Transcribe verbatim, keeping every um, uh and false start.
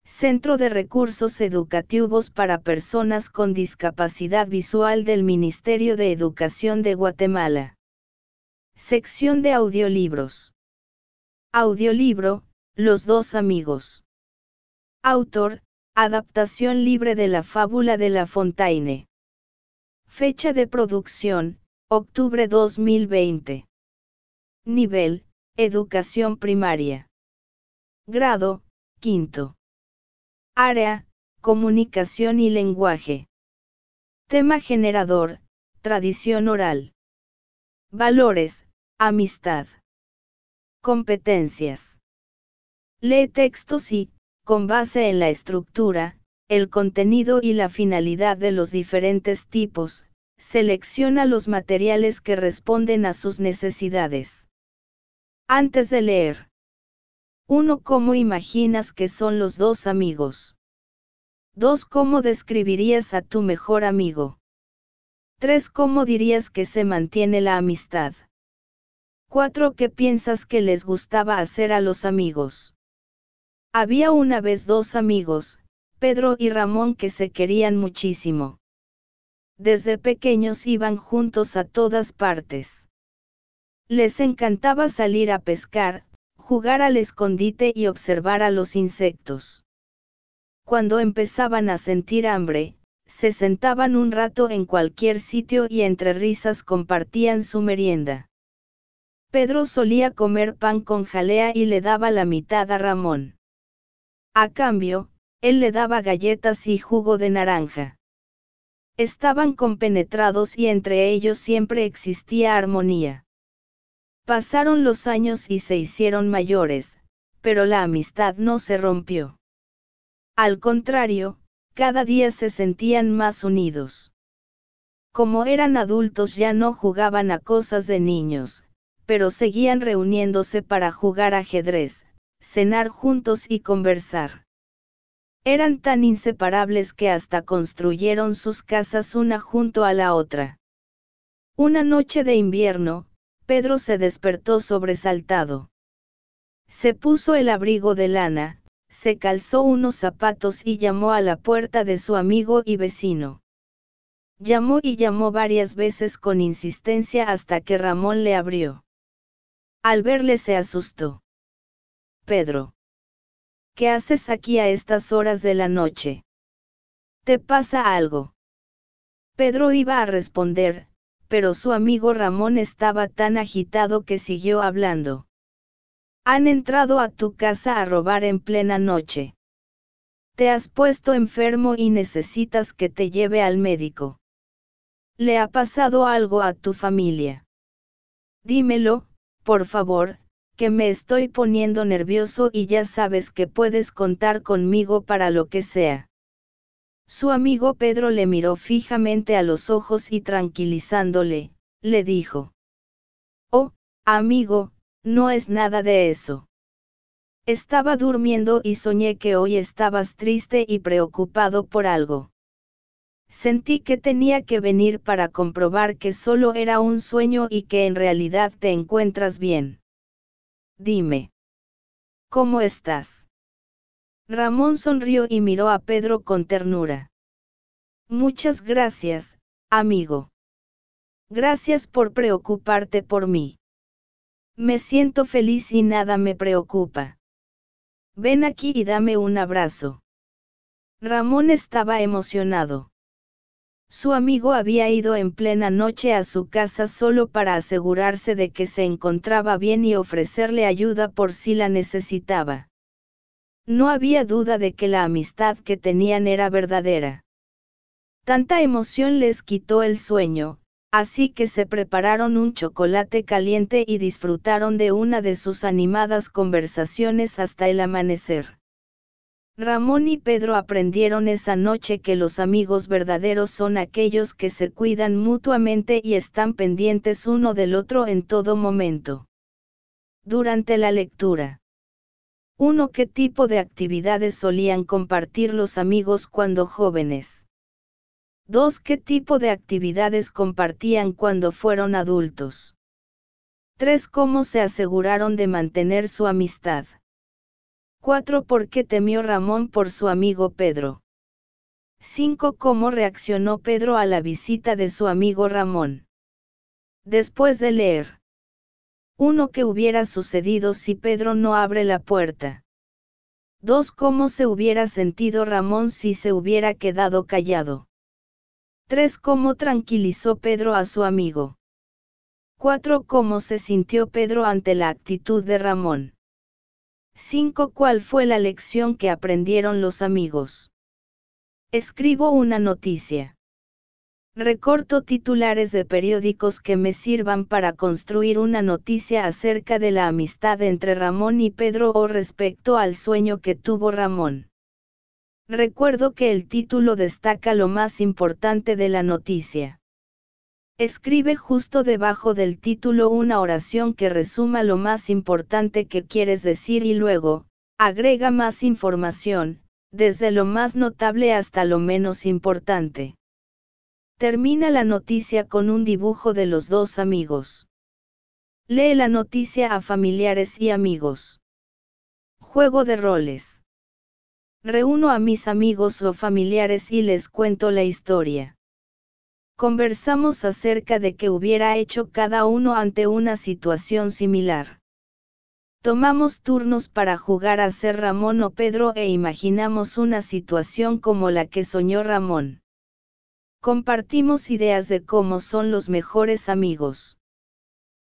Centro de Recursos Educativos para Personas con Discapacidad Visual del Ministerio de Educación de Guatemala. Sección de audiolibros. Audiolibro, Los dos amigos. Autor, adaptación libre de la fábula de La Fontaine. Fecha de producción, octubre dos mil veinte. Nivel, educación primaria. Grado, quinto. Área, comunicación y lenguaje. Tema generador, tradición oral. Valores, amistad. Competencias. Lee textos y, con base en la estructura, el contenido y la finalidad de los diferentes tipos, selecciona los materiales que responden a sus necesidades. Antes de leer. uno. ¿Cómo imaginas que son los dos amigos? dos. ¿Cómo describirías a tu mejor amigo? tres. ¿Cómo dirías que se mantiene la amistad? cuatro. ¿Qué piensas que les gustaba hacer a los amigos? Había una vez dos amigos, Pedro y Ramón, que se querían muchísimo. Desde pequeños iban juntos a todas partes. Les encantaba salir a pescar, jugar al escondite y observar a los insectos. Cuando empezaban a sentir hambre, se sentaban un rato en cualquier sitio y entre risas compartían su merienda. Pedro solía comer pan con jalea y le daba la mitad a Ramón. A cambio, él le daba galletas y jugo de naranja. Estaban compenetrados y entre ellos siempre existía armonía. Pasaron los años y se hicieron mayores, pero la amistad no se rompió. Al contrario, cada día se sentían más unidos. Como eran adultos ya no jugaban a cosas de niños, pero seguían reuniéndose para jugar ajedrez, cenar juntos y conversar. Eran tan inseparables que hasta construyeron sus casas una junto a la otra. Una noche de invierno, Pedro se despertó sobresaltado. Se puso el abrigo de lana, se calzó unos zapatos y llamó a la puerta de su amigo y vecino. Llamó y llamó varias veces con insistencia hasta que Ramón le abrió. Al verle se asustó. Pedro. ¿Qué haces aquí a estas horas de la noche? ¿Te pasa algo? Pedro iba a responder, pero su amigo Ramón estaba tan agitado que siguió hablando. Han entrado a tu casa a robar en plena noche. Te has puesto enfermo y necesitas que te lleve al médico. ¿Le ha pasado algo a tu familia? Dímelo, por favor, que me estoy poniendo nervioso y ya sabes que puedes contar conmigo para lo que sea. Su amigo Pedro le miró fijamente a los ojos y tranquilizándole, le dijo: Oh, amigo, no es nada de eso. Estaba durmiendo y soñé que hoy estabas triste y preocupado por algo. Sentí que tenía que venir para comprobar que solo era un sueño y que en realidad te encuentras bien. Dime. ¿Cómo estás? Ramón sonrió y miró a Pedro con ternura. Muchas gracias, amigo. Gracias por preocuparte por mí. Me siento feliz y nada me preocupa. Ven aquí y dame un abrazo. Ramón estaba emocionado. Su amigo había ido en plena noche a su casa solo para asegurarse de que se encontraba bien y ofrecerle ayuda por si la necesitaba. No había duda de que la amistad que tenían era verdadera. Tanta emoción les quitó el sueño, así que se prepararon un chocolate caliente y disfrutaron de una de sus animadas conversaciones hasta el amanecer. Ramón y Pedro aprendieron esa noche que los amigos verdaderos son aquellos que se cuidan mutuamente y están pendientes uno del otro en todo momento. Durante la lectura. uno. ¿Qué tipo de actividades solían compartir los amigos cuando jóvenes? dos. ¿Qué tipo de actividades compartían cuando fueron adultos? tres. ¿Cómo se aseguraron de mantener su amistad? cuatro. ¿Por qué temió Ramón por su amigo Pedro? cinco. ¿Cómo reaccionó Pedro a la visita de su amigo Ramón? Después de leer. uno. ¿Qué hubiera sucedido si Pedro no abre la puerta? dos. ¿Cómo se hubiera sentido Ramón si se hubiera quedado callado? tres. ¿Cómo tranquilizó Pedro a su amigo? cuatro. ¿Cómo se sintió Pedro ante la actitud de Ramón? cinco. ¿Cuál fue la lección que aprendieron los amigos? Escribo una noticia. Recorto titulares de periódicos que me sirvan para construir una noticia acerca de la amistad entre Ramón y Pedro o respecto al sueño que tuvo Ramón. Recuerdo que el título destaca lo más importante de la noticia. Escribe justo debajo del título una oración que resuma lo más importante que quieres decir y luego, agrega más información, desde lo más notable hasta lo menos importante. Termina la noticia con un dibujo de los dos amigos. Lee la noticia a familiares y amigos. Juego de roles. Reúno a mis amigos o familiares y les cuento la historia. Conversamos acerca de qué hubiera hecho cada uno ante una situación similar. Tomamos turnos para jugar a ser Ramón o Pedro e imaginamos una situación como la que soñó Ramón. Compartimos ideas de cómo son los mejores amigos.